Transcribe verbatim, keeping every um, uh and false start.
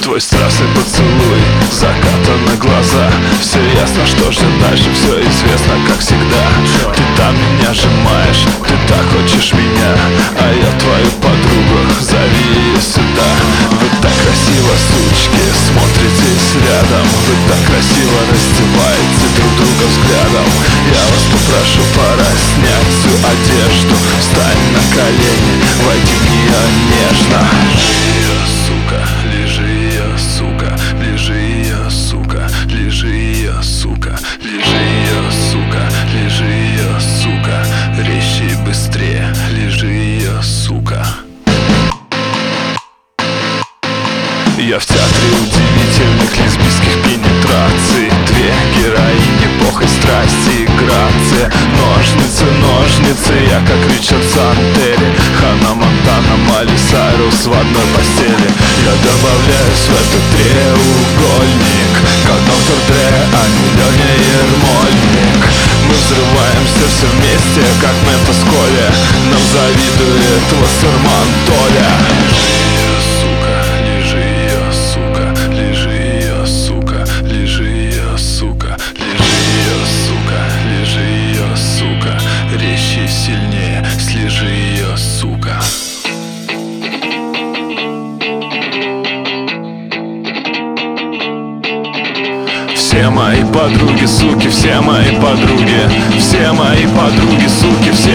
Твой страстный поцелуй, закатаны глаза. Все ясно, что же дальше, все известно, как всегда. Ты там меня сжимаешь, ты так хочешь меня, а я твою подругу, зови ее сюда. Вы так красиво, сучки, смотритесь рядом. Вы так красиво раздеваете друг друга взглядом. Я вас попрошу, пора снять всю одежду. Встань на колени, войди в нее нежно. Лежи ее, сука, лежи ее, сука, лежи ее, сука, лежи ее, сука, лежи ее, сука, резче и быстрее, лежи ее, сука. Я в театре удивительных лесбийских пенетраций. Две героини, бог и страсти и грация. Ножницы, ножницы, я как Ричард Сантери, Ханна Монтана, Майли Сайрус в одной постели. Я добавляюсь в этот треугольник, как доктор Дре, а не Леня Ермольник. Мы взрываемся все вместе, как Ментос Коля. Нам завидует Вассерман Толя. Сильнее, слежи ее, сука. Все мои подруги, суки, все мои подруги, все мои подруги, суки, все